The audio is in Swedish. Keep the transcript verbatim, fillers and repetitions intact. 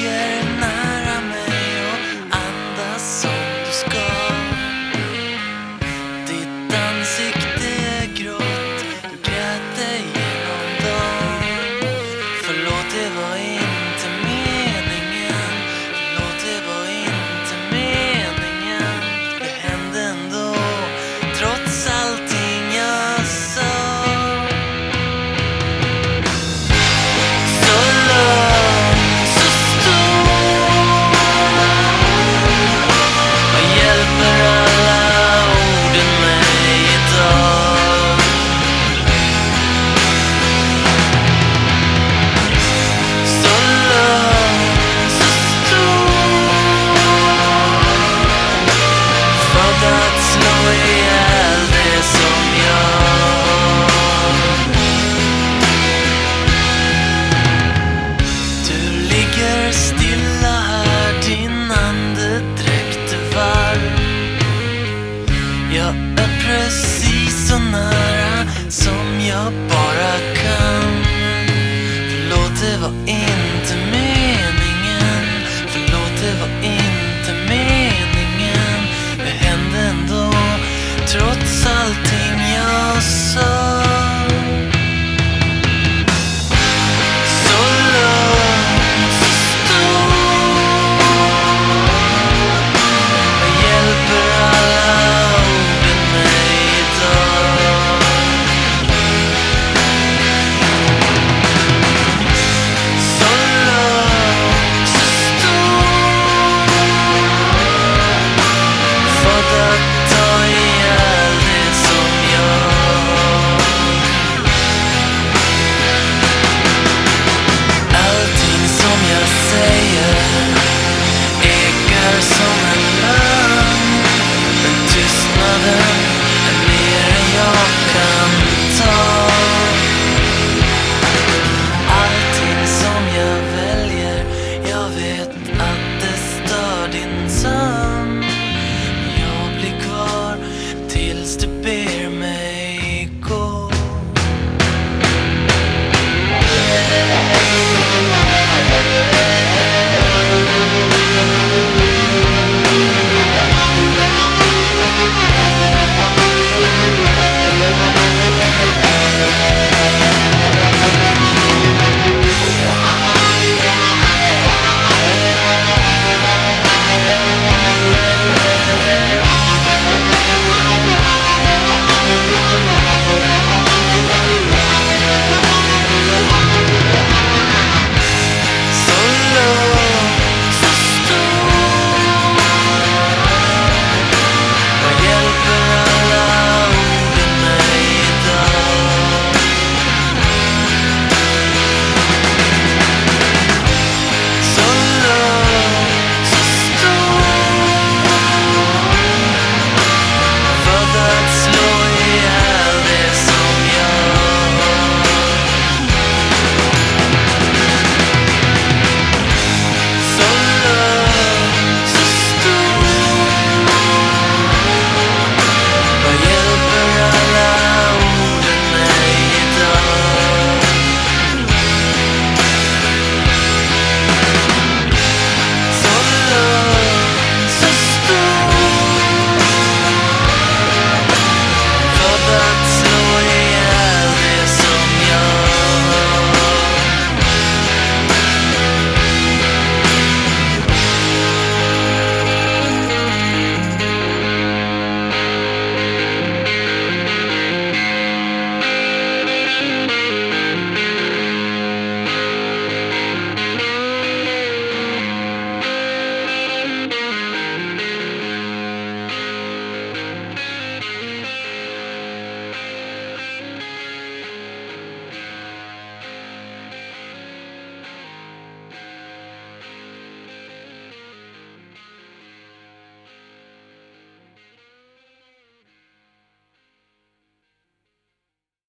ligger nära mig och andas som du ska. Ditt ansikte är grått, du grät dig genom dagen. Förlåt, det var inte meningen. Förlåt, det var inte meningen. Det hände ändå, trots allting jag sa. Så lång, så stor. Vad hjälper alla orden mig idag? Så lång, så stor. För att slå ihjäl det som jag. Du ligger stilla här, din andedräkt är varm. Jag är precis så nära som jag bara kan. Förlåt, det var inte